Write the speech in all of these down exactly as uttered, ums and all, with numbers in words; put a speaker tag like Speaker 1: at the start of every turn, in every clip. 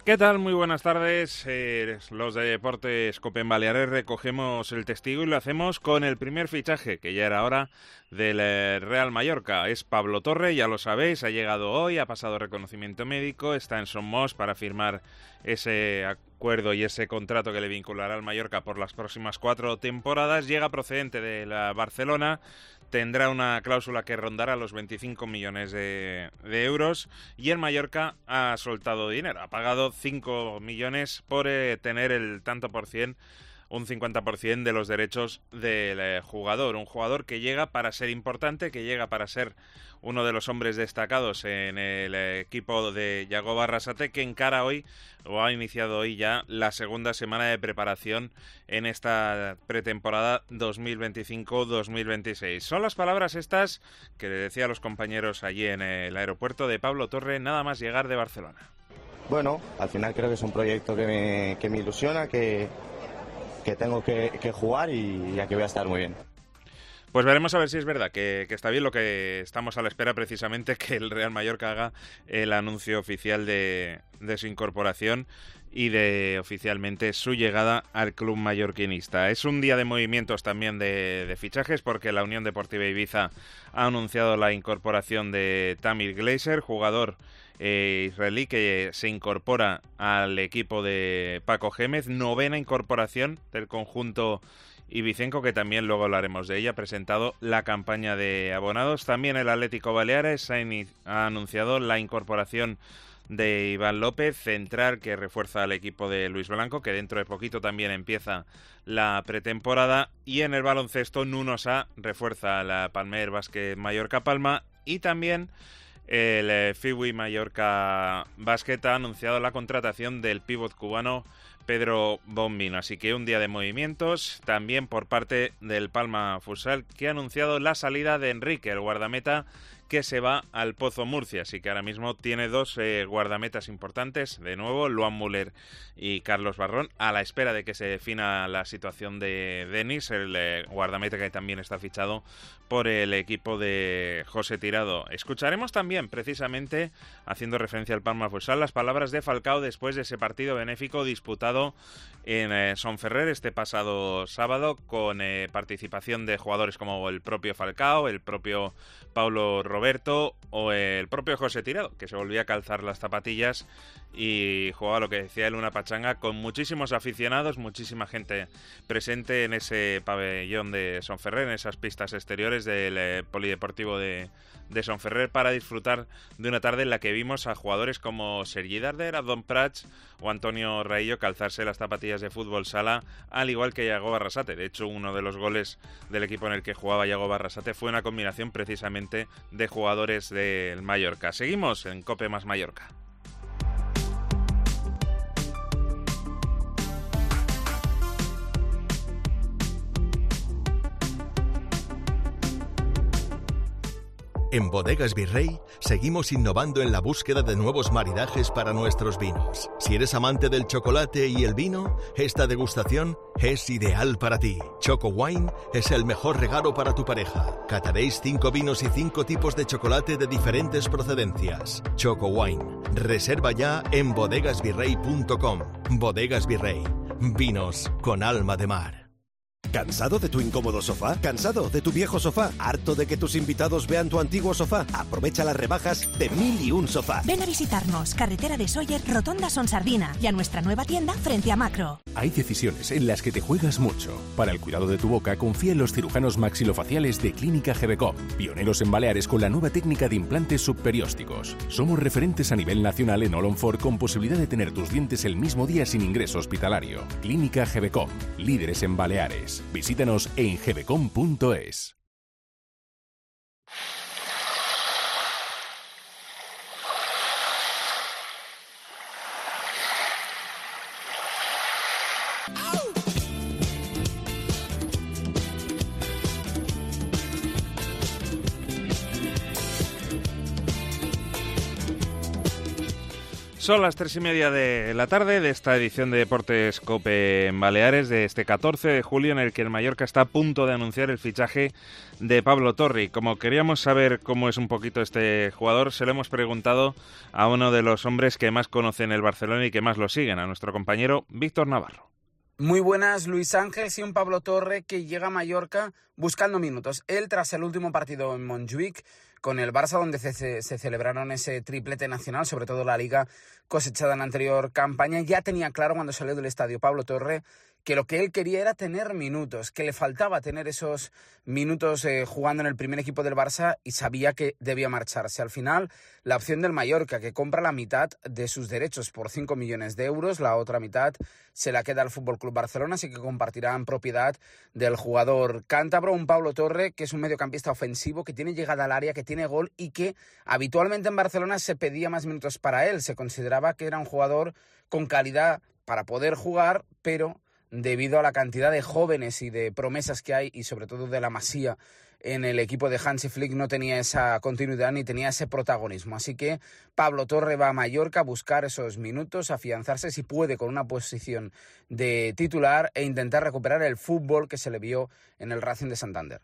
Speaker 1: ¿Qué tal? Muy buenas tardes. Eh, los de Deportes Copen Baleares recogemos el testigo y lo hacemos con el primer fichaje, que ya era hora, del eh, Real Mallorca. Es Pablo Torre, ya lo sabéis, ha llegado hoy, ha pasado reconocimiento médico, está en Somos para firmar ese acuerdo y ese contrato que le vinculará al Mallorca por las próximas cuatro temporadas. Llega procedente de la Barcelona. Tendrá una cláusula que rondará los veinticinco millones de, de euros y el Mallorca ha soltado dinero, ha pagado cinco millones por eh, tener el tanto por cien, un cincuenta por ciento de los derechos del eh, jugador. Un jugador que llega para ser importante, que llega para ser uno de los hombres destacados en el eh, equipo de Yago Barrasate, que encara hoy, o ha iniciado hoy ya, la segunda semana de preparación en esta pretemporada dos mil veinticinco dos mil veintiséis. Son las palabras estas que le decía a los compañeros allí en el aeropuerto de Pablo Torre, nada más llegar de Barcelona.
Speaker 2: Bueno, al final creo que es un proyecto que me, que me ilusiona, que, que tengo que, que jugar y aquí voy a estar muy bien.
Speaker 1: Pues veremos a ver si es verdad, que, que está bien, lo que estamos a la espera precisamente, que el Real Mallorca haga el anuncio oficial de, de su incorporación y de oficialmente su llegada al club mallorquinista. Es un día de movimientos también de, de fichajes, porque la Unión Deportiva Ibiza ha anunciado la incorporación de Tamir Glazer, jugador eh, israelí que se incorpora al equipo de Paco Gémez, novena incorporación del conjunto ibicenco, que también luego hablaremos de ella. Ha presentado la campaña de abonados. También el Atlético Baleares ha, ha anunciado la incorporación de Iván López, central que refuerza al equipo de Luis Blanco, que dentro de poquito también empieza la pretemporada. Y en el baloncesto, Nuno Sá refuerza a la Palmer Basket Mallorca Palma, y también el eh, Fiwi Mallorca Basket ha anunciado la contratación del pívot cubano Pedro Bombino. Así que un día de movimientos también por parte del Palma Futsal, que ha anunciado la salida de Enrique, el guardameta, que se va al Pozo Murcia. Así que ahora mismo tiene dos eh, guardametas importantes, de nuevo, Luan Müller y Carlos Barrón, a la espera de que se defina la situación de Denis, el eh, guardameta que también está fichado por el equipo de José Tirado. Escucharemos también, precisamente, haciendo referencia al Palma Futsal, las palabras de Falcao después de ese partido benéfico disputado en eh, Sonferrer este pasado sábado, con eh, participación de jugadores como el propio Falcao, el propio Paulo Roberto o el propio José Tirado, que se volvía a calzar las zapatillas y jugaba, lo que decía él, una pachanga con muchísimos aficionados, muchísima gente presente en ese pabellón de Sonferrer, en esas pistas exteriores del eh, polideportivo de, de Sonferrer, para disfrutar de una tarde en la que vimos a jugadores como Sergi Darder, Abdon Prats o Antonio Raillo calzarse las zapatillas de fútbol sala, al igual que Yago Barrasate. De hecho, uno de los goles del equipo en el que jugaba Yago Barrasate fue una combinación precisamente de jugadores del Mallorca. Seguimos en Cope más Mallorca.
Speaker 3: En Bodegas Virrey seguimos innovando en la búsqueda de nuevos maridajes para nuestros vinos. Si eres amante del chocolate y el vino, esta degustación es ideal para ti. Choco Wine es el mejor regalo para tu pareja. Cataréis cinco vinos y cinco tipos de chocolate de diferentes procedencias. Choco Wine. Reserva ya en bodegas virrey punto com. Bodegas Virrey. Vinos con alma de mar.
Speaker 4: ¿Cansado de tu incómodo sofá? ¿Cansado de tu viejo sofá? ¿Harto de que tus invitados vean tu antiguo sofá? Aprovecha las rebajas de Mil y Un Sofá.
Speaker 5: Ven a visitarnos, carretera de Sóller, Rotonda Sonsardina, y a nuestra nueva tienda frente a Macro.
Speaker 6: Hay decisiones en las que te juegas mucho. Para el cuidado de tu boca, confía en los cirujanos maxilofaciales de Clínica Gebecom, pioneros en Baleares con la nueva técnica de implantes subperiósticos. Somos referentes a nivel nacional en All on Four, con posibilidad de tener tus dientes el mismo día sin ingreso hospitalario. Clínica Gebecom, líderes en Baleares. Visítanos en gebecom punto es.
Speaker 1: Son las tres y media de la tarde de esta edición de Deportes COPE en Baleares de este catorce de julio, en el que el Mallorca está a punto de anunciar el fichaje de Pablo Torre. Como queríamos saber cómo es un poquito este jugador, se lo hemos preguntado a uno de los hombres que más conocen el Barcelona y que más lo siguen, a nuestro compañero Víctor Navarro.
Speaker 7: Muy buenas, Luis Ángel. Sí, un Pablo Torre que llega a Mallorca buscando minutos. Él, tras el último partido en Montjuïc con el Barça, donde se, se celebraron ese triplete nacional, sobre todo la Liga cosechada en la anterior campaña, ya tenía claro cuando salió del estadio Pablo Torre que lo que él quería era tener minutos, que le faltaba tener esos minutos eh, jugando en el primer equipo del Barça, y sabía que debía marcharse. Al final, la opción del Mallorca, que compra la mitad de sus derechos por cinco millones de euros, la otra mitad se la queda al F C Barcelona, así que compartirán propiedad del jugador cántabro, un Pablo Torre que es un mediocampista ofensivo, que tiene llegada al área, que tiene gol y que habitualmente en Barcelona se pedía más minutos para él. Se consideraba que era un jugador con calidad para poder jugar, pero debido a la cantidad de jóvenes y de promesas que hay, y sobre todo de la Masía en el equipo de Hansi Flick, no tenía esa continuidad ni tenía ese protagonismo. Así que Pablo Torre va a Mallorca a buscar esos minutos, afianzarse si puede con una posición de titular e intentar recuperar el fútbol que se le vio en el Racing de Santander.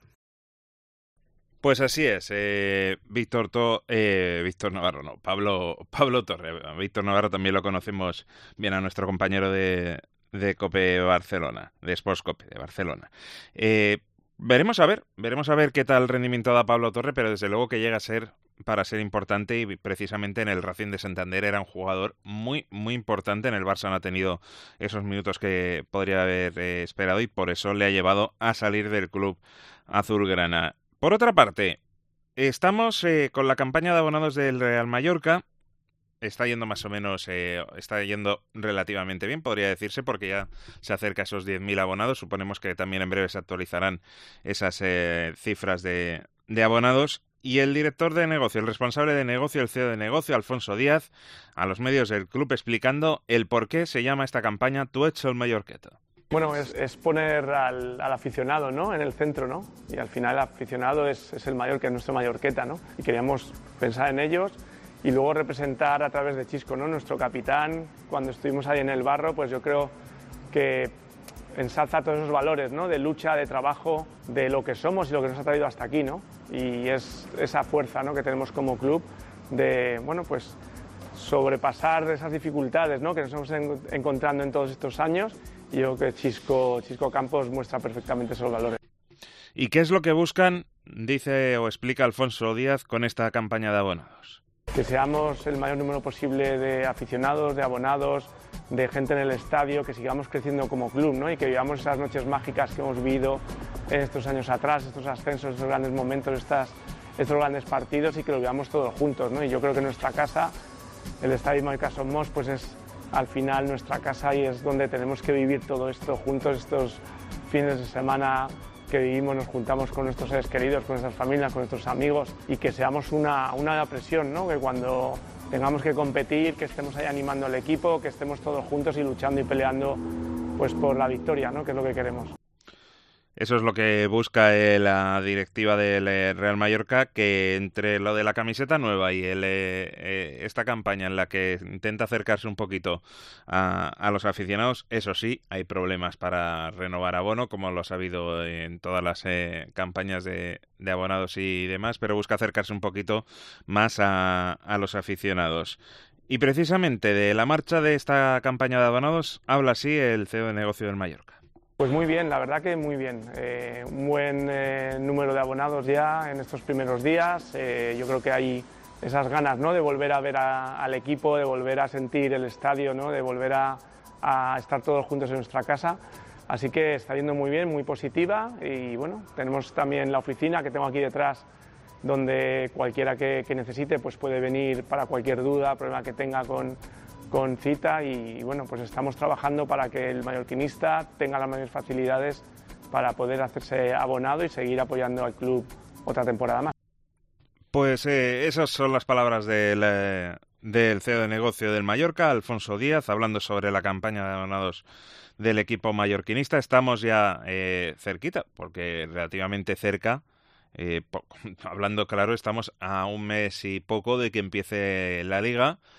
Speaker 1: Pues así es, eh, Víctor to, eh, Víctor Navarro, no, Pablo, Pablo Torre. Víctor Navarro también lo conocemos bien, a nuestro compañero de, de COPE Barcelona, de Sports COPE de Barcelona. Eh, veremos a ver, veremos a ver qué tal rendimiento da Pablo Torre, pero desde luego que llega a ser, para ser importante, y precisamente en el Racing de Santander era un jugador muy, muy importante. En el Barça no ha tenido esos minutos que podría haber eh, esperado, y por eso le ha llevado a salir del club azulgrana. Por otra parte, estamos eh, con la campaña de abonados del Real Mallorca. Está yendo más o menos, eh, está yendo relativamente bien, podría decirse, porque ya se acerca a esos diez mil abonados. Suponemos que también en breve se actualizarán esas eh, cifras de, de abonados. Y el director de negocio, el responsable de negocio, el C E O de negocio, Alfonso Díaz, a los medios del club explicando el por qué se llama esta campaña Tu ets el Mallorqueta.
Speaker 8: Bueno, es, es poner al, al aficionado, ¿no?, en el centro, ¿no? Y al final el aficionado es, es el Mallorca, es nuestro Mallorqueta, ¿no? Y queríamos pensar en ellos y luego representar a través de Chisco, ¿no?, nuestro capitán. Cuando estuvimos ahí en el barro, pues yo creo que ensalza todos esos valores, ¿no?, de lucha, de trabajo, de lo que somos y lo que nos ha traído hasta aquí, ¿no? Y es esa fuerza, ¿no?, que tenemos como club de, bueno, pues sobrepasar esas dificultades, ¿no?, que nos hemos en, encontrando en todos estos años. Y yo creo que Chisco, Chisco Campos muestra perfectamente esos valores.
Speaker 1: ¿Y qué es lo que buscan, dice o explica Alfonso Díaz, con esta campaña de abonados?
Speaker 8: Que seamos el mayor número posible de aficionados, de abonados, de gente en el estadio, que sigamos creciendo como club, ¿no? Y que vivamos esas noches mágicas que hemos vivido en estos años atrás, estos ascensos, estos grandes momentos, estas, estos grandes partidos, y que lo vivamos todos juntos, ¿no? Y yo creo que nuestra casa, el Estadio Mallorca Somos, pues es al final nuestra casa, y es donde tenemos que vivir todo esto juntos, estos fines de semana que vivimos, nos juntamos con nuestros seres queridos, con nuestras familias, con nuestros amigos, y que seamos una, una presión, ¿no?, que cuando tengamos que competir, que estemos ahí animando al equipo, que estemos todos juntos y luchando y peleando pues por la victoria, ¿no?, que es lo que queremos.
Speaker 1: Eso es lo que busca eh, la directiva del eh, Real Mallorca, que entre lo de la camiseta nueva y el, eh, eh, esta campaña en la que intenta acercarse un poquito a, a los aficionados, eso sí, hay problemas para renovar abono, como los ha habido en todas las eh, campañas de, de abonados y demás, pero busca acercarse un poquito más a, a los aficionados. Y precisamente de la marcha de esta campaña de abonados habla así el C E O de negocio del Mallorca.
Speaker 8: Pues muy bien, la verdad que muy bien. Eh, un buen eh, número de abonados ya en estos primeros días. Eh, yo creo que hay esas ganas, ¿no?, de volver a ver a, al equipo, de volver a sentir el estadio, ¿no?, de volver a, a estar todos juntos en nuestra casa. Así que está yendo muy bien, muy positiva. Y bueno, tenemos también la oficina que tengo aquí detrás, donde cualquiera que, que necesite pues puede venir para cualquier duda, problema que tenga con... con cita, y bueno, pues estamos trabajando para que el mallorquinista tenga las mayores facilidades para poder hacerse abonado y seguir apoyando al club otra temporada más.
Speaker 1: Pues eh, esas son las palabras del, eh, del C E O de negocio del Mallorca, Alfonso Díaz, hablando sobre la campaña de abonados del equipo mallorquinista. Estamos ya eh, cerquita, porque relativamente cerca, eh, po- hablando claro, estamos a un mes y poco de que empiece la Liga.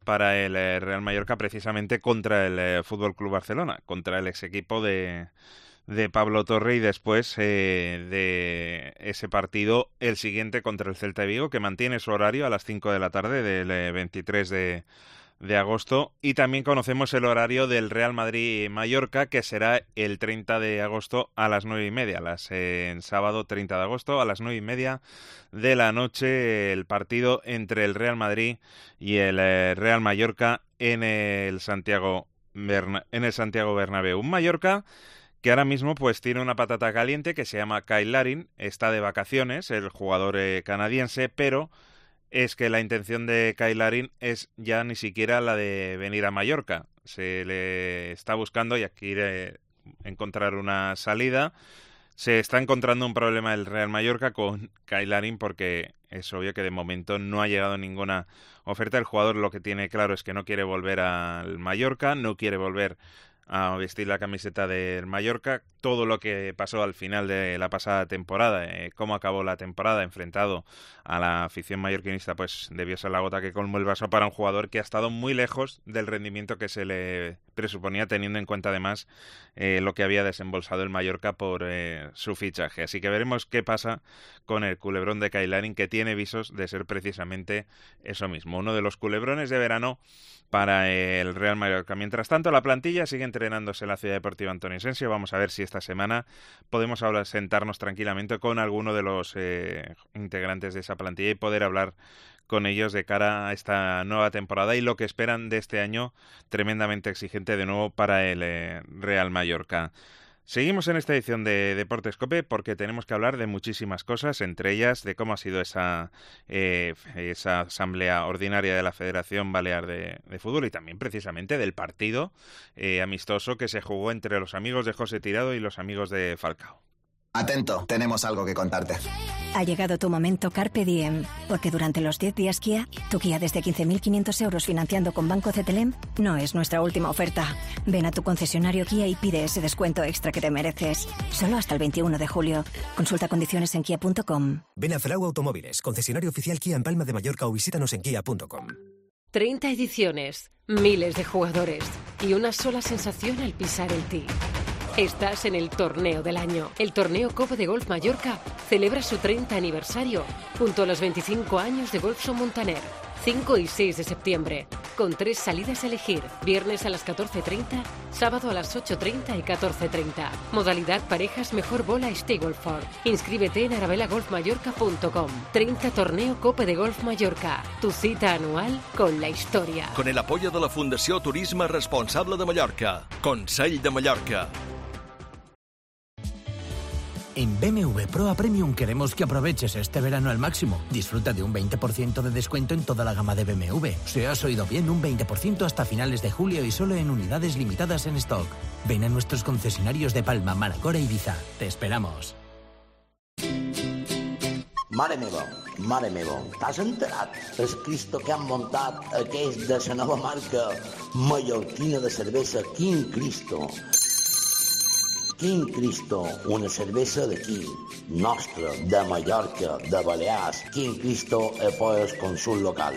Speaker 1: para el eh, Real Mallorca precisamente contra el eh, Fútbol Club Barcelona, contra el ex equipo de, de Pablo Torre, y después eh, de ese partido el siguiente contra el Celta de Vigo, que mantiene su horario a las cinco de la tarde del eh, veintitrés de agosto, y también conocemos el horario del Real Madrid-Mallorca, que será el treinta de agosto a las nueve y media, las, eh, en sábado treinta de agosto a las nueve y media de la noche, el partido entre el Real Madrid y el eh, Real Mallorca en el Santiago Berna- en el Santiago Bernabéu. Un Mallorca que ahora mismo pues tiene una patata caliente que se llama Kyle Larin, está de vacaciones, el jugador eh, canadiense, pero es que la intención de Kyle Larin es ya ni siquiera la de venir a Mallorca. Se le está buscando y quiere encontrar una salida. Se está encontrando un problema el Real Mallorca con Kyle Larin porque es obvio que de momento no ha llegado ninguna oferta. El jugador lo que tiene claro es que no quiere volver al Mallorca, no quiere volver a vestir la camiseta del Mallorca. Todo lo que pasó al final de la pasada temporada, eh, cómo acabó la temporada enfrentado a la afición mallorquinista, pues debió ser la gota que colmó el vaso para un jugador que ha estado muy lejos del rendimiento que se le presuponía, teniendo en cuenta además eh, lo que había desembolsado el Mallorca por eh, su fichaje. Así que veremos qué pasa con el culebrón de Kyle Larin, que tiene visos de ser precisamente eso mismo, uno de los culebrones de verano para el Real Mallorca. Mientras tanto, la plantilla sigue entrenándose en la Ciudad Deportiva Antonio Asensio. Vamos a ver si esta semana podemos hablar, sentarnos tranquilamente con alguno de los eh, integrantes de esa plantilla y poder hablar con ellos de cara a esta nueva temporada y lo que esperan de este año tremendamente exigente de nuevo para el eh, Real Mallorca. Seguimos en esta edición de Deportes COPE porque tenemos que hablar de muchísimas cosas, entre ellas de cómo ha sido esa, eh, esa asamblea ordinaria de la Federación Balear de, de Fútbol y también precisamente del partido eh, amistoso que se jugó entre los amigos de José Tirado y los amigos de Falcao.
Speaker 9: Atento, tenemos algo que contarte.
Speaker 5: Ha llegado tu momento Carpe Diem, porque durante los diez días Kia, tu Kia desde quince mil quinientos euros financiando con Banco C T L E M no es nuestra última oferta. Ven a tu concesionario Kia y pide ese descuento extra que te mereces. Solo hasta el veintiuno de julio. Consulta condiciones en kia punto com.
Speaker 4: Ven a Frau Automóviles, concesionario oficial Kia en Palma de Mallorca o visítanos en kia punto com.
Speaker 10: treinta ediciones, miles de jugadores y una sola sensación al pisar el tee. Estás en el torneo del año. El torneo Copa de Golf Mallorca celebra su treinta aniversario junto a los veinticinco años de Golf Son Montaner. cinco y seis de septiembre, con tres salidas a elegir. Viernes a las catorce treinta, sábado a las ocho treinta y catorce treinta. Modalidad parejas mejor bola Stableford. Inscríbete en arabela golf mallorca punto com. treinta Torneo Copa de Golf Mallorca. Tu cita anual con la historia.
Speaker 3: Con el apoyo de la Fundació Turisme Responsable de Mallorca. Consell de Mallorca.
Speaker 11: En B M W Proa Premium queremos que aproveches este verano al máximo. Disfruta de un veinte por ciento de descuento en toda la gama de B M W. Si has oído bien, un veinte por ciento hasta finales de julio y solo en unidades limitadas en stock. Ven a nuestros concesionarios de Palma, Manacor e Ibiza. Te esperamos.
Speaker 12: Mare meva, mare meva, t'has enterat? El Cristo que han muntat aquest de la nova marca mallorquina de cervesa Quin Cristo. Quin Cristo, una cervesa d'aquí, nostra, de Mallorca, de Balears. Quin Cristo e poi el consul local.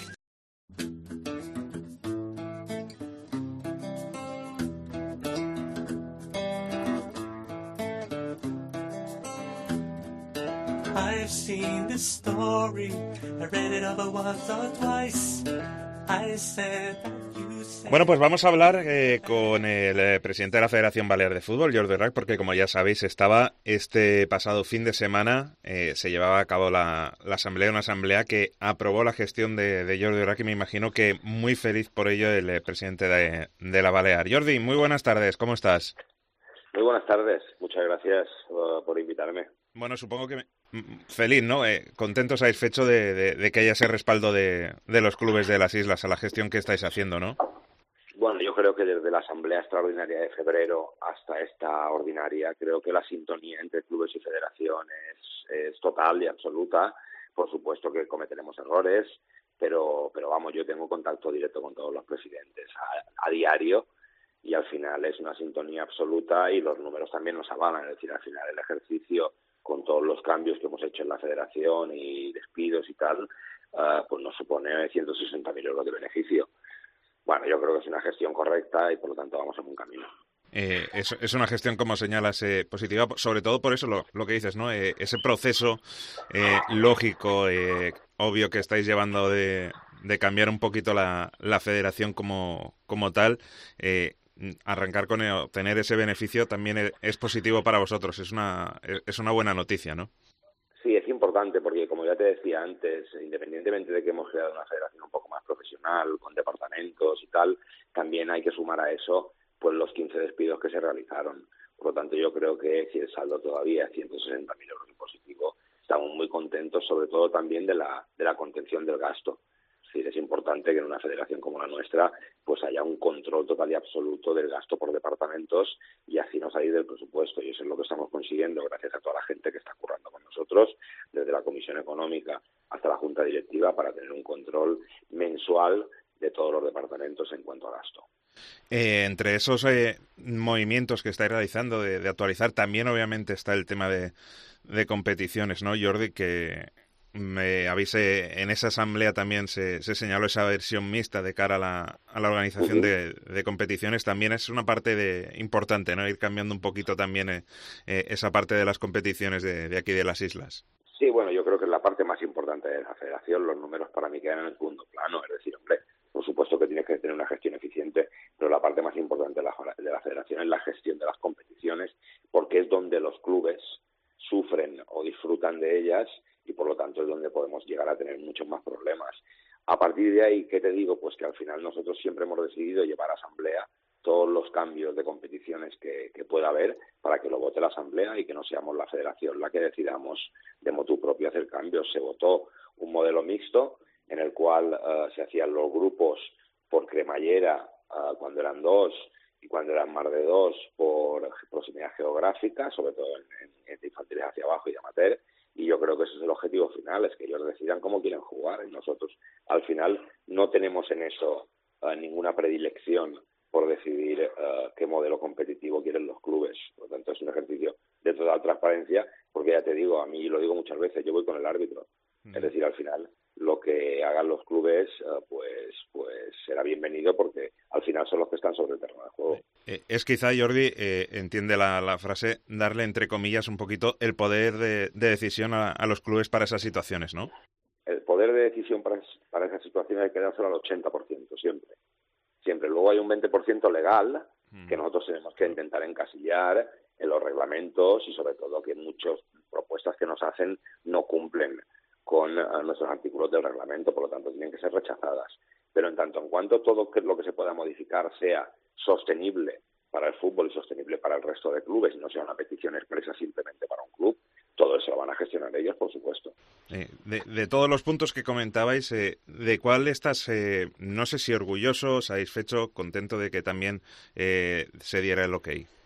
Speaker 13: I've seen this story, I read it over once or twice. I said...
Speaker 1: Bueno, pues vamos a hablar eh, con el eh, presidente de la Federación Balear de Fútbol, Jordi Rack, porque como ya sabéis, estaba este pasado fin de semana, eh, se llevaba a cabo la, la asamblea, una asamblea que aprobó la gestión de, de Jordi Rack y me imagino que muy feliz por ello el eh, presidente de, de la Balear. Jordi, muy buenas tardes, ¿cómo estás?
Speaker 14: Muy buenas tardes, muchas gracias uh, por invitarme.
Speaker 1: Bueno, supongo que me... feliz, ¿no? Eh, contento, satisfecho de, de, de que haya ese respaldo de, de los clubes de las islas a la gestión que estáis haciendo, ¿no?
Speaker 14: Bueno, yo creo que desde la Asamblea Extraordinaria de febrero hasta esta ordinaria, creo que la sintonía entre clubes y federación es, es total y absoluta. Por supuesto que cometeremos errores, pero, pero vamos, yo tengo contacto directo con todos los presidentes a, a diario y al final es una sintonía absoluta y los números también nos avalan. Es decir, al final el ejercicio, con todos los cambios que hemos hecho en la federación y despidos y tal, uh, pues nos supone ciento sesenta mil euros de beneficio. bueno, yo creo que es una gestión correcta y por lo tanto vamos en un camino.
Speaker 1: Eh, es, es una gestión, como señalas, eh, positiva, sobre todo por eso lo, lo que dices, ¿no? Eh, ese proceso eh, lógico, eh, obvio que estáis llevando de, de cambiar un poquito la, la federación como, como tal, eh, arrancar con el, obtener ese beneficio también es, es positivo para vosotros, es una, es una buena noticia, ¿no?
Speaker 14: Sí, es importante porque, como ya te decía antes, independientemente de que hemos creado una federación un poco más profesional, con departamentos y tal, también hay que sumar a eso pues los quince despidos que se realizaron. Por lo tanto, yo creo que si el saldo todavía es ciento sesenta mil euros en positivo, estamos muy contentos, sobre todo también de la, de la contención del gasto. Es decir, es importante que en una federación como la nuestra pues haya un control total y absoluto del gasto por departamentos y así no salir del presupuesto. Y eso es lo que estamos consiguiendo gracias a toda la gente que está currando con nosotros, desde la Comisión Económica hasta la Junta Directiva, para tener un control mensual de todos los departamentos en cuanto a gasto.
Speaker 1: Eh, entre esos eh, movimientos que estáis realizando de, de actualizar, también obviamente está el tema de, de competiciones, ¿no, Jordi? Que me avise, en esa asamblea también se, se señaló esa versión mixta de cara a la, a la organización uh-huh. de, de competiciones. También es una parte de, importante, ¿no? Ir cambiando un poquito también eh, eh, esa parte de las competiciones de, de aquí de las islas.
Speaker 14: Sí, bueno, yo creo que es la parte más importante de la federación. Los números para mí quedan en el segundo plano. Es decir, hombre, por supuesto que tienes que tener una gestión eficiente, pero la parte más importante de la, de la federación es la gestión de las competiciones, porque es donde los clubes sufren o disfrutan de ellas y por lo tanto es donde podemos llegar a tener muchos más problemas. A partir de ahí, ¿qué te digo? Pues que al final nosotros siempre hemos decidido llevar a asamblea todos los cambios de competiciones que, que pueda haber para que lo vote la asamblea y que no seamos la federación la que decidamos de motu propio hacer cambios. Se votó un modelo mixto en el cual uh, se hacían los grupos por cremallera uh, cuando eran dos y cuando eran más de dos por proximidad geográfica, sobre todo en, en, en infantiles hacia abajo y amateur, y yo creo que ese es el objetivo final, es que ellos decidan cómo quieren jugar, y nosotros al final no tenemos en eso uh, ninguna predilección por decidir uh, qué modelo competitivo quieren los clubes. Por lo tanto, es un ejercicio de total transparencia, porque ya te digo, a mí lo digo muchas veces, yo voy con el árbitro. Mm. Es decir, al final, lo que hagan los clubes, uh, pues pues será bienvenido, porque al final son los que están sobre el terreno de juego.
Speaker 1: Eh, es quizá, Jordi, eh, entiende la, la frase, darle, entre comillas, un poquito el poder de, de decisión a, a los clubes para esas situaciones, ¿no?
Speaker 14: El poder de decisión para, para esas situaciones hay que dárselo al ochenta por ciento, siempre. Siempre. Luego hay un veinte por ciento legal que nosotros tenemos que intentar encasillar en los reglamentos y sobre todo que muchas propuestas que nos hacen no cumplen con uh, nuestros artículos del reglamento, por lo tanto tienen que ser rechazadas. Pero en tanto en cuanto todo lo que se pueda modificar sea sostenible para el fútbol y sostenible para el resto de clubes y no sea una petición expresa simplemente para un club, todo eso lo van a gestionar ellos, por supuesto.
Speaker 1: Eh, de, de todos los puntos que comentabais, eh, ¿de cuál estás, eh, no sé si orgulloso, satisfecho, contento de que también eh, se diera el ok?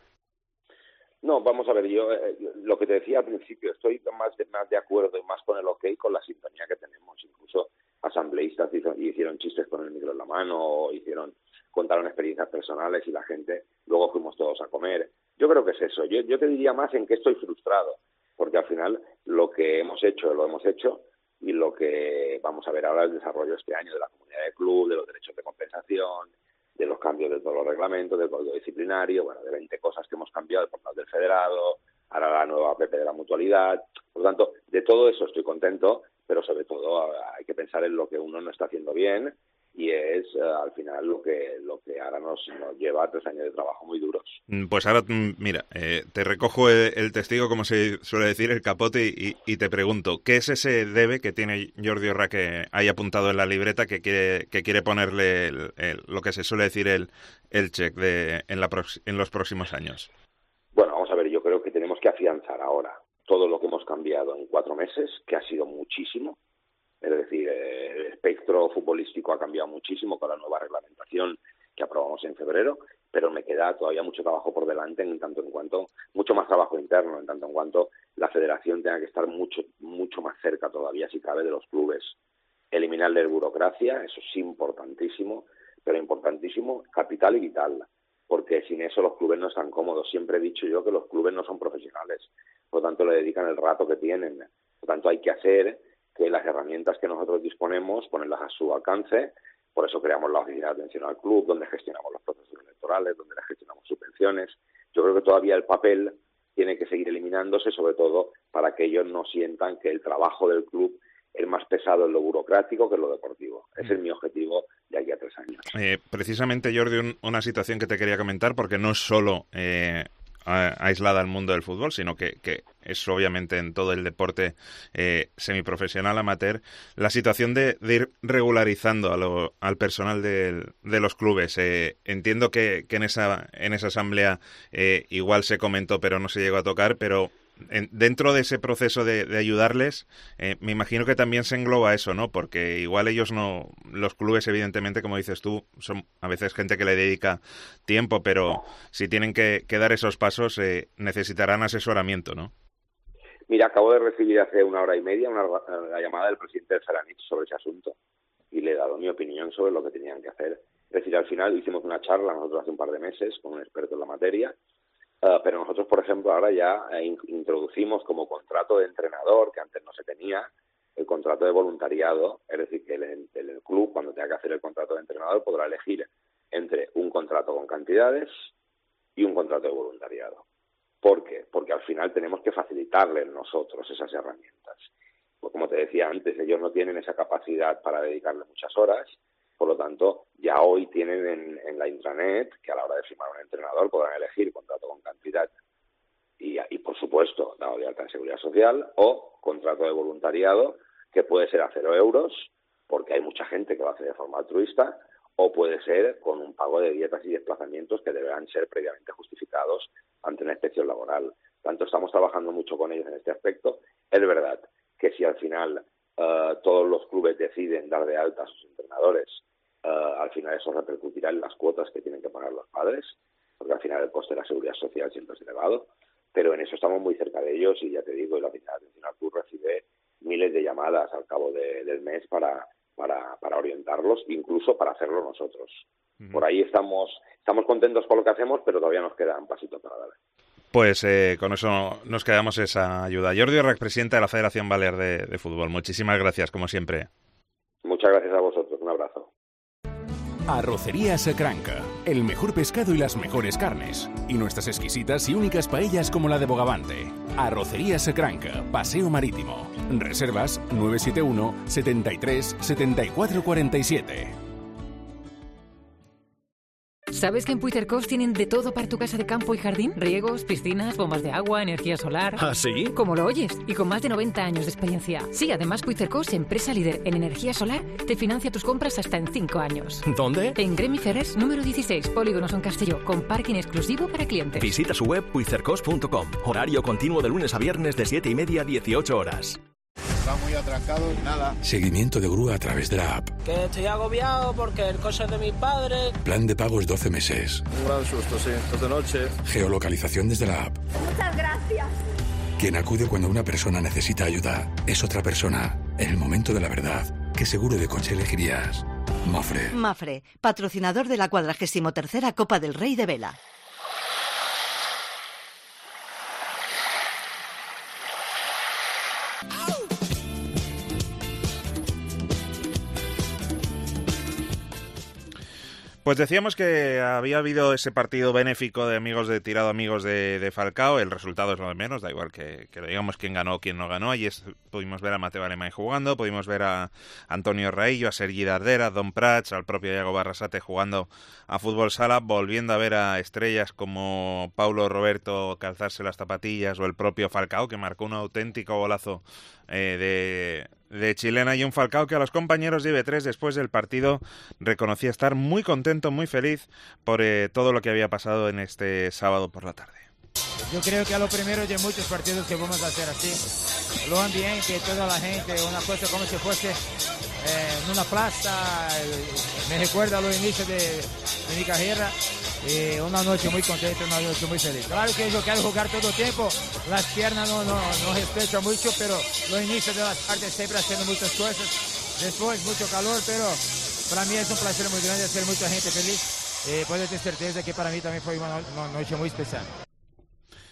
Speaker 14: No, vamos a ver, yo eh, lo que te decía al principio, estoy más de, más de acuerdo y más con el ok con la sintonía que tenemos. Incluso asambleístas hizo, hicieron chistes con el micro en la mano, o hicieron, contaron experiencias personales y la gente, luego fuimos todos a comer. Yo creo que es eso. Yo, yo te diría más en que estoy frustrado, porque al final lo que hemos hecho lo hemos hecho y lo que vamos a ver ahora es el desarrollo este año de la comunidad de club, de los derechos de compensación, de los cambios de todos los reglamentos, del código disciplinario, bueno, de veinte cosas que hemos cambiado, el portal del federado, ahora la nueva A P P de la mutualidad. Por lo tanto, de todo eso estoy contento, pero sobre todo hay que pensar en lo que uno no está haciendo bien y es uh, al final lo que lo que ahora nos, nos lleva a tres años de trabajo muy duros.
Speaker 1: Pues ahora, mira, eh, te recojo el, el testigo, como se suele decir, el capote, y, y te pregunto, ¿qué es ese debe que tiene Jordi Orra que hay apuntado en la libreta que quiere que quiere ponerle el, el, lo que se suele decir el, el check de, en, la prox, en los próximos años?
Speaker 14: Bueno, vamos a ver, yo creo que tenemos que afianzar ahora todo lo que hemos cambiado en cuatro meses, que ha sido muchísimo. Es decir, el espectro futbolístico ha cambiado muchísimo con la nueva reglamentación que aprobamos en febrero, pero me queda todavía mucho trabajo por delante, en tanto en cuanto, mucho más trabajo interno, en tanto en cuanto la federación tenga que estar mucho, mucho más cerca todavía, si cabe, de los clubes. Eliminar la burocracia, eso es importantísimo, pero importantísimo, capital y vital, porque sin eso los clubes no están cómodos. Siempre he dicho yo que los clubes no son profesionales, por lo tanto le dedican el rato que tienen, por lo tanto hay que hacer que las herramientas que nosotros disponemos, ponerlas a su alcance Por eso creamos la oficina de atención al club, donde gestionamos los procesos electorales, donde gestionamos subvenciones. Yo creo que todavía el papel tiene que seguir eliminándose, sobre todo para que ellos no sientan que el trabajo del club es más pesado en lo burocrático que en lo deportivo. Ese es mi objetivo de aquí a tres años.
Speaker 1: Eh, precisamente, Jordi, un, una situación que te quería comentar, porque no es solo eh, aislada al mundo del fútbol, sino que, que es obviamente en todo el deporte eh, semiprofesional, amateur, la situación de, de ir regularizando a lo, al personal de, de los clubes. Eh, entiendo que, que en esa en esa asamblea eh, igual se comentó, pero no se llegó a tocar, pero en, dentro de ese proceso de, de ayudarles, eh, me imagino que también se engloba eso, ¿no? Porque igual ellos no, los clubes, evidentemente, como dices tú, son a veces gente que le dedica tiempo, pero si tienen que, que dar esos pasos, eh, necesitarán asesoramiento, ¿no?
Speaker 14: Mira, acabo de recibir hace una hora y media una, la llamada del presidente del Felanich sobre ese asunto y le he dado mi opinión sobre lo que tenían que hacer. Es decir, al final hicimos una charla nosotros hace un par de meses con un experto en la materia, Uh, pero nosotros, por ejemplo, ahora ya eh, in- introducimos como contrato de entrenador, que antes no se tenía, el contrato de voluntariado, es decir, que el, el, el club, cuando tenga que hacer el contrato de entrenador, podrá elegir entre un contrato con cantidades y un contrato de voluntariado. ¿Por qué? Porque al final tenemos que facilitarles nosotros esas herramientas. Pues como te decía antes, ellos no tienen esa capacidad para dedicarle muchas horas. Por lo tanto, ya hoy tienen en, en la intranet que a la hora de firmar un entrenador podrán elegir contrato con cantidad y, y por supuesto, dado de alta en Seguridad Social o contrato de voluntariado que puede ser a cero euros porque hay mucha gente que lo hace de forma altruista o puede ser con un pago de dietas y desplazamientos que deberán ser previamente justificados ante una inspección laboral. Tanto estamos trabajando mucho con ellos en este aspecto. Es verdad que si al final uh, todos los clubes deciden dar de alta a sus entrenadores, Uh, al final eso repercutirá en las cuotas que tienen que pagar los padres, porque al final el coste de la seguridad social siempre es elevado, pero en eso estamos muy cerca de ellos y ya te digo, la oficina de atención al club recibe miles de llamadas al cabo de, del mes para, para, para orientarlos, incluso para hacerlo nosotros. Uh-huh. Por ahí estamos, estamos contentos con lo que hacemos, pero todavía nos queda un pasito para dar.
Speaker 1: Pues eh, con eso nos quedamos esa ayuda. Jordi Orrac, presidente de la Federación Balear de, de Fútbol. Muchísimas gracias, como siempre.
Speaker 14: Muchas gracias a vosotros. Un abrazo.
Speaker 6: Arrocería Sacranca, el mejor pescado y las mejores carnes. Y nuestras exquisitas y únicas paellas como la de Bogavante. Arrocería Sacranca, Paseo Marítimo. Reservas nueve siete uno, setenta y tres, setenta y cuatro cuarenta y siete.
Speaker 15: ¿Sabes que en Puitercos tienen de todo para tu casa de campo y jardín? Riegos, piscinas, bombas de agua, energía solar...
Speaker 16: ¿Ah, sí?
Speaker 15: Como lo oyes, y con más de noventa años de experiencia. Sí, además Puitercos, empresa líder en energía solar, te financia tus compras hasta en cinco años.
Speaker 16: ¿Dónde?
Speaker 15: En Gremi Ferrers, número dieciséis, Polígono Son Castelló, con parking exclusivo para clientes.
Speaker 16: Visita su web puitercos punto com. Horario continuo de lunes a viernes de siete y media a dieciocho horas.
Speaker 17: Está muy atrancado, nada.
Speaker 18: Seguimiento de grúa a través de la app.
Speaker 19: Que estoy agobiado porque el coche es de mis padres.
Speaker 18: Plan de pagos doce meses.
Speaker 17: Un gran susto, sí. Esta noche.
Speaker 18: Geolocalización desde la app.
Speaker 20: Muchas gracias.
Speaker 18: Quien acude cuando una persona necesita ayuda es otra persona. En el momento de la verdad, ¿qué seguro de coche elegirías? Mafre.
Speaker 21: Mafre, patrocinador de la cuadragésimo tercera Copa del Rey de Vela.
Speaker 1: Pues decíamos que había habido ese partido benéfico de amigos de tirado, amigos de, de Falcao. El resultado es lo de menos, da igual que, que digamos quién ganó o quién no ganó. Allí es, pudimos ver a Mateo Alemany jugando, pudimos ver a Antonio Raillo, a Sergi Dardera, a Don Prats, al propio Iago Barrasate jugando a fútbol sala, volviendo a ver a estrellas como Paulo Roberto calzarse las zapatillas o el propio Falcao, que marcó un auténtico golazo eh, de... de chilena, y un Falcao que a los compañeros de I B tres después del partido reconocía estar muy contento, muy feliz por eh, todo lo que había pasado en este sábado por la tarde.
Speaker 22: Yo creo que a lo primero de muchos partidos que vamos a hacer así, lo ambiente, toda la gente, una cosa como si fuese eh, en una plaza, me recuerda los inicios de, de mi carrera. Y una noche muy contenta, una noche muy feliz. Claro que yo quiero jugar todo el tiempo, las piernas no, no, no respetan mucho, pero los inicios de las partes siempre haciendo muchas cosas. Después mucho calor, pero para mí es un placer muy grande hacer mucha gente feliz. Eh, puedo tener certeza que para mí también fue una, no- una noche muy especial.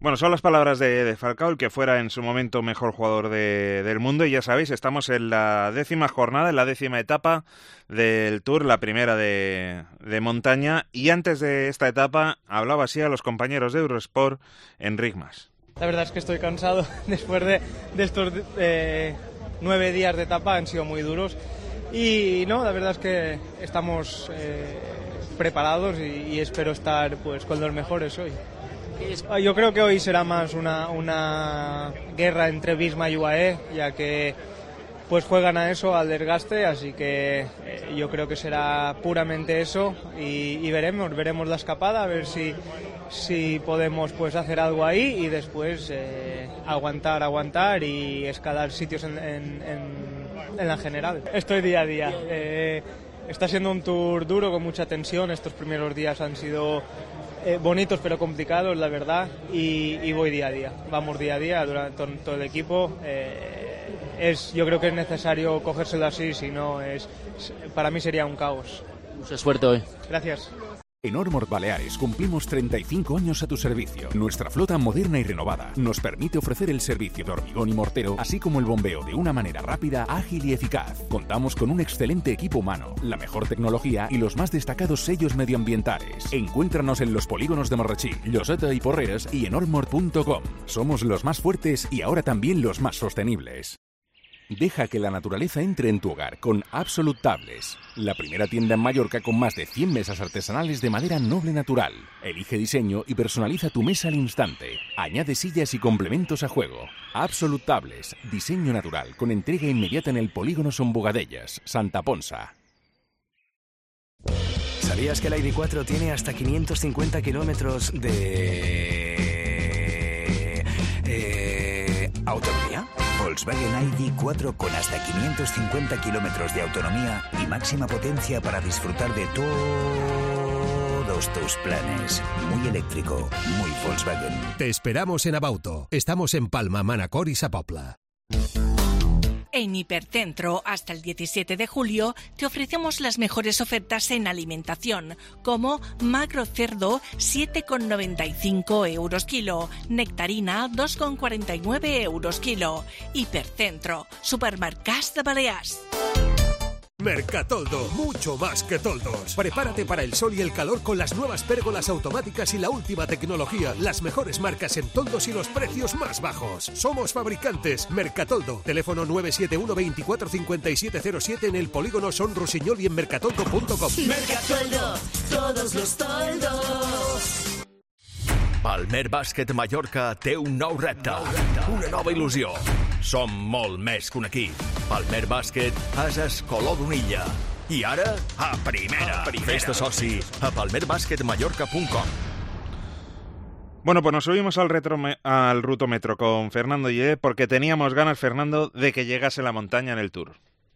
Speaker 1: Bueno, son las palabras de, de Falcao, el que fuera en su momento mejor jugador de, del mundo, y ya sabéis, estamos en la décima jornada, en la décima etapa del Tour, la primera de, de montaña, y antes de esta etapa hablaba así a los compañeros de Eurosport Enric Mas.
Speaker 2: La verdad es que estoy cansado después de, de estos eh, nueve días de etapa, han sido muy duros, y no, la verdad es que estamos eh, preparados y, y espero estar pues con los mejores hoy. Yo creo que hoy será más una, una guerra entre Visma y U A E, ya que pues juegan a eso, al desgaste, así que eh, yo creo que será puramente eso y, y veremos, veremos la escapada, a ver si, si podemos pues hacer algo ahí y después eh, aguantar, aguantar y escalar sitios en, en, en, en la general. Estoy día a día. Eh, está siendo un tour duro, con mucha tensión, estos primeros días han sido Eh, bonitos pero complicados, la verdad, y, y voy día a día, vamos día a día durante todo, todo el equipo. Eh, es, yo creo que es necesario cogérselo así, si no, es, para mí sería un caos.
Speaker 20: Mucha suerte hoy.
Speaker 2: Gracias.
Speaker 6: En Ormord Baleares cumplimos treinta y cinco años a tu servicio. Nuestra flota moderna y renovada nos permite ofrecer el servicio de hormigón y mortero, así como el bombeo de una manera rápida, ágil y eficaz. Contamos con un excelente equipo humano, la mejor tecnología y los más destacados sellos medioambientales. Encuéntranos en los polígonos de Marratxí, Lloseta y Porreres y en ormord punto com. Somos los más fuertes y ahora también los más sostenibles. Deja que la naturaleza entre en tu hogar con Absolute Tables, la primera tienda en Mallorca con más de cien mesas artesanales de madera noble natural. Elige diseño y personaliza tu mesa al instante. Añade sillas y complementos a juego. Absolute Tables, diseño natural con entrega inmediata en el polígono Son Bogadellas, Santa Ponsa.
Speaker 23: ¿Sabías que la I D cuatro tiene hasta quinientos cincuenta kilómetros de... Eh, autonomía? Volkswagen I D cuatro con hasta quinientos cincuenta kilómetros de autonomía y máxima potencia para disfrutar de todos tus planes. Muy eléctrico, muy Volkswagen.
Speaker 24: Te esperamos en Abauto. Estamos en Palma, Manacor y Sa Pobla.
Speaker 25: En Hipercentro, hasta el diecisiete de julio, te ofrecemos las mejores ofertas en alimentación, como magro cerdo siete con noventa y cinco euros kilo, nectarina dos con cuarenta y nueve euros kilo. Hipercentro, supermercats de Balears.
Speaker 24: Mercatoldo, mucho más que toldos. Prepárate para el sol y el calor con las nuevas pérgolas automáticas y la última tecnología. Las mejores marcas en toldos y los precios más bajos. Somos fabricantes. Mercatoldo. Teléfono nueve siete uno veinticuatro cincuenta y siete cero siete en el polígono Son Rusiñol y en mercatoldo punto com.
Speaker 13: Mercatoldo, todos los toldos.
Speaker 3: Palmer Bàsquet Mallorca té un nou repte, una nova il·lusió. Som molt més que un equip. Palmer Bàsquet és el color d'una illa. I ara, a primera. Fes-te soci a palmer bàsquet mallorca punto com.
Speaker 1: Bueno, pues nos subimos al, retro, al Rutómetro con Fernando Yé porque teníamos ganas, Fernando, de que llegase la montaña en el Tour.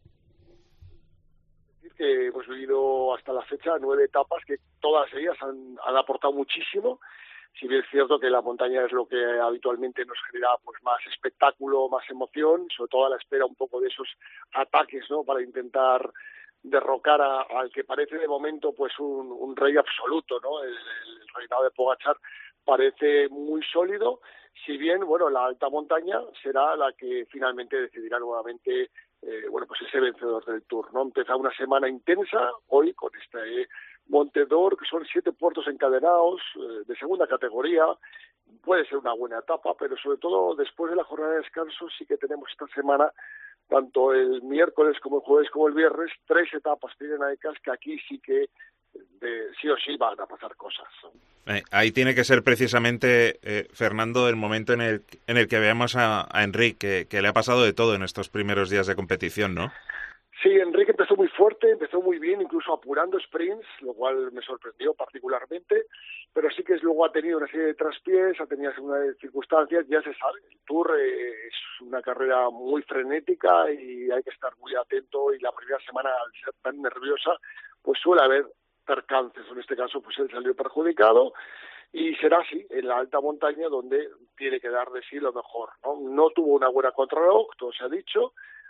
Speaker 26: Que hemos vivido hasta la fecha nueve etapas que todas ellas han, han aportado muchísimo. Si bien es cierto que la montaña es lo que habitualmente nos genera pues más espectáculo, más emoción, sobre todo a la espera un poco de esos ataques, ¿no? Para intentar derrocar a, al que parece de momento pues un, un rey absoluto, ¿no? El, el reinado de Pogačar parece muy sólido, si bien, bueno, la alta montaña será la que finalmente decidirá nuevamente eh, bueno, pues ese vencedor del Tour, ¿no? Empieza una semana intensa hoy con este eh, Monte d'Or, que son siete puertos encadenados eh, de segunda categoría. Puede ser una buena etapa, pero sobre todo después de la jornada de descanso sí que tenemos esta semana, tanto el miércoles como el jueves como el viernes, tres etapas pirenaicas que aquí sí que de, sí o sí van a pasar cosas.
Speaker 1: Eh, ahí tiene que ser precisamente, eh, Fernando, el momento en el, en el que veamos a, a Enric, que, que le ha pasado de todo en estos primeros días de competición, ¿no?
Speaker 26: Sí, Enrique empezó muy fuerte, empezó muy bien, incluso apurando sprints, lo cual me sorprendió particularmente, pero sí que luego ha tenido una serie de traspiés, ha tenido una serie de circunstancias, ya se sabe, el Tour eh, es una carrera muy frenética y hay que estar muy atento, y la primera semana, al ser tan nerviosa, pues suele haber percances. En este caso, pues él salió perjudicado, y será así en la alta montaña donde tiene que dar de sí lo mejor, ¿no? No tuvo una buena contrarreloj, todo se ha dicho.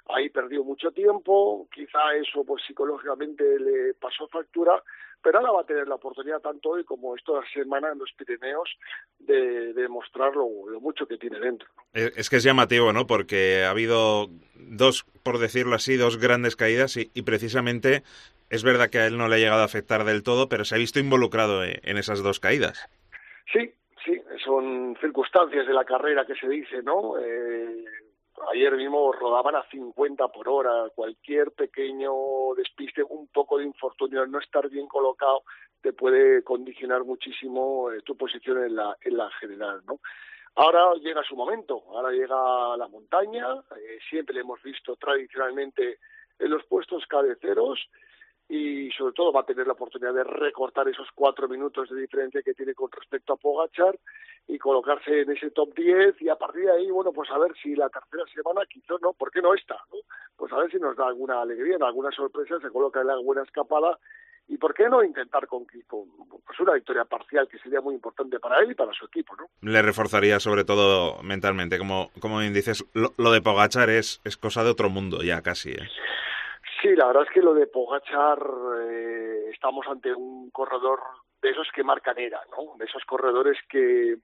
Speaker 26: ahí perdió mucho tiempo, quizá eso pues psicológicamente le pasó factura, pero ahora va a tener la oportunidad tanto hoy como esta semana en los Pirineos de, de mostrar lo, lo mucho que tiene dentro, ¿no?
Speaker 1: Es que es llamativo, ¿no? Porque ha habido dos, por decirlo así, dos grandes caídas y, y precisamente es verdad que a él no le ha llegado a afectar del todo, pero se ha visto involucrado en esas dos caídas.
Speaker 26: Sí, sí, son circunstancias de la carrera que se dice, ¿no? Eh, ayer mismo rodaban a cincuenta por hora, cualquier pequeño despiste, un poco de infortunio, no estar bien colocado, te puede condicionar muchísimo eh, tu posición en la, en la general, ¿no? Ahora llega su momento, ahora llega la montaña, eh, siempre le hemos visto tradicionalmente en los puestos cabeceros, y sobre todo va a tener la oportunidad de recortar esos cuatro minutos de diferencia que tiene con respecto a Pogačar y colocarse en ese top diez, y a partir de ahí, bueno, pues a ver si la tercera semana, quizás no, ¿por qué no esta? ¿no? Pues a ver si nos da alguna alegría, alguna sorpresa, se coloca en la buena escapada, y ¿por qué no intentar con, con pues una victoria parcial que sería muy importante para él y para su equipo, ¿no?
Speaker 1: Le reforzaría sobre todo mentalmente, como, como bien dices, lo, lo de Pogačar es, es cosa de otro mundo ya casi, ¿eh?
Speaker 26: Sí, la verdad es que lo de Pogačar, eh, estamos ante un corredor de esos que marcan era, ¿no? De esos corredores que,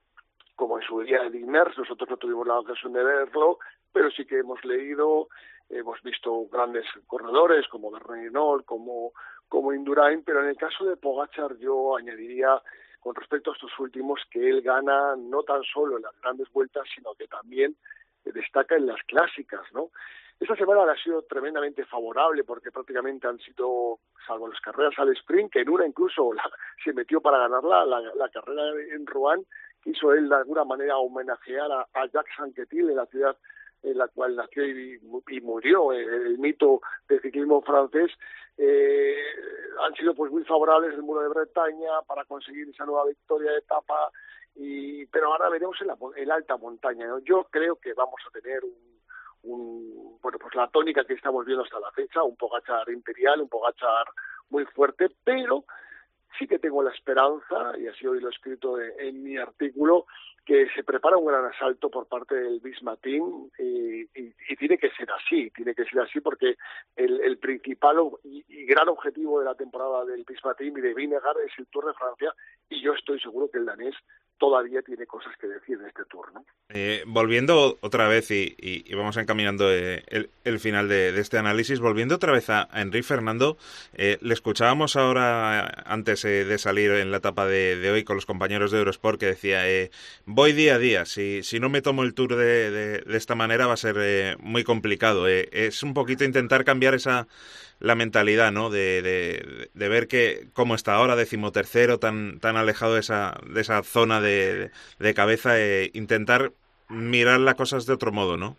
Speaker 26: como en su día de Immers, nosotros no tuvimos la ocasión de verlo, pero sí que hemos leído, hemos visto grandes corredores como Bernal, como, como Indurain, pero en el caso de Pogačar yo añadiría, con respecto a estos últimos, que él gana no tan solo en las grandes vueltas, sino que también destaca en las clásicas, ¿no? Esta semana le ha sido tremendamente favorable porque prácticamente han sido, salvo las carreras al sprint, que en una incluso la, se metió para ganarla, la, la carrera en Rouen, quiso él de alguna manera homenajear a, a Jacques Anquetil, en la ciudad en la cual nació y, y murió, el, el mito del ciclismo francés. Eh, han sido pues muy favorables el Muro de Bretaña para conseguir esa nueva victoria de etapa, y, pero ahora veremos en la, en la alta montaña, ¿no? Yo creo que vamos a tener un Un, bueno, pues la tónica que estamos viendo hasta la fecha, un Pogačar imperial, un Pogačar muy fuerte, pero sí que tengo la esperanza, y así hoy lo he escrito en, en mi artículo, que se prepara un gran asalto por parte del Visma Team, y, y, y tiene que ser así, tiene que ser así porque el, el principal y, y gran objetivo de la temporada del Visma Team y de Vingegaard es el Tour de Francia, y yo estoy seguro que el danés todavía tiene cosas que decir en este Tour, ¿no?
Speaker 1: Eh, volviendo otra vez, y, y, y vamos encaminando eh, el, el final de, de este análisis, volviendo otra vez a, a Enric Fernando, eh, le escuchábamos ahora, antes eh, de salir en la etapa de, de hoy con los compañeros de Eurosport, que decía, eh, voy día a día, si, si no me tomo el Tour de, de, de esta manera va a ser eh, muy complicado. Eh, es un poquito intentar cambiar esa la mentalidad, ¿no? De, de, de ver que cómo está ahora, decimotercero, tan tan alejado de esa de esa zona de, de cabeza, e intentar mirar las cosas de otro modo, ¿no?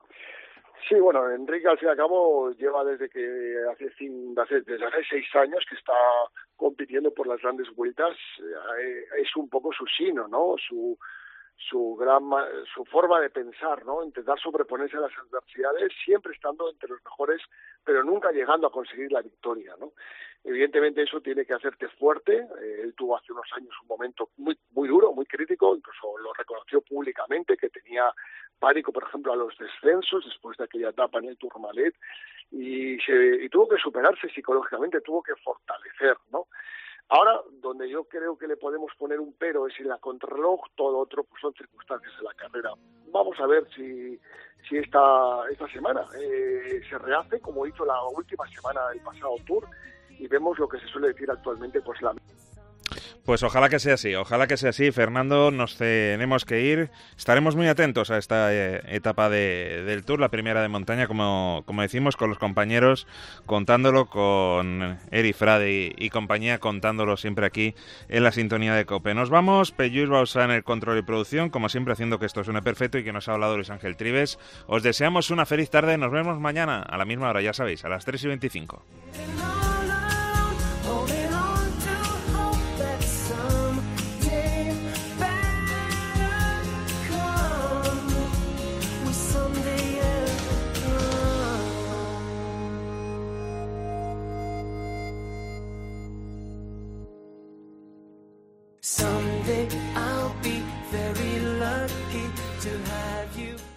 Speaker 26: Sí, bueno, Enrique al fin y al cabo lleva desde que hace, hace, desde hace seis años que está compitiendo por las grandes vueltas, eh, es un poco su sino, ¿no? Su su gran su forma de pensar, ¿no? Intentar sobreponerse a las adversidades, siempre estando entre los mejores, pero nunca llegando a conseguir la victoria, ¿no? Evidentemente eso tiene que hacerte fuerte. Eh, él tuvo hace unos años un momento muy muy duro, muy crítico, incluso lo reconoció públicamente, que tenía pánico, por ejemplo, a los descensos después de aquella etapa en el Tourmalet, y, se, y tuvo que superarse psicológicamente, tuvo que fortalecer, ¿no? Ahora, donde yo creo que le podemos poner un pero es en la contrarreloj, todo otro pues son circunstancias de la carrera. Vamos a ver si si esta esta semana eh, se rehace como hizo la última semana del pasado Tour, y vemos lo que se suele decir actualmente, pues la...
Speaker 1: Pues ojalá que sea así, ojalá que sea así. Fernando, nos tenemos que ir. Estaremos muy atentos a esta eh, etapa de, del Tour, la primera de montaña, como, como decimos, con los compañeros, contándolo con Eri Frade y, y compañía, contándolo siempre aquí en la sintonía de COPE. Nos vamos, Peyús Bauzá en el control y producción, como siempre haciendo que esto suene perfecto, y que nos ha hablado Luis Ángel Trives. Os deseamos una feliz tarde, nos vemos mañana a la misma hora, ya sabéis, a las tres y veinticinco.
Speaker 13: Someday I'll be very lucky to have you.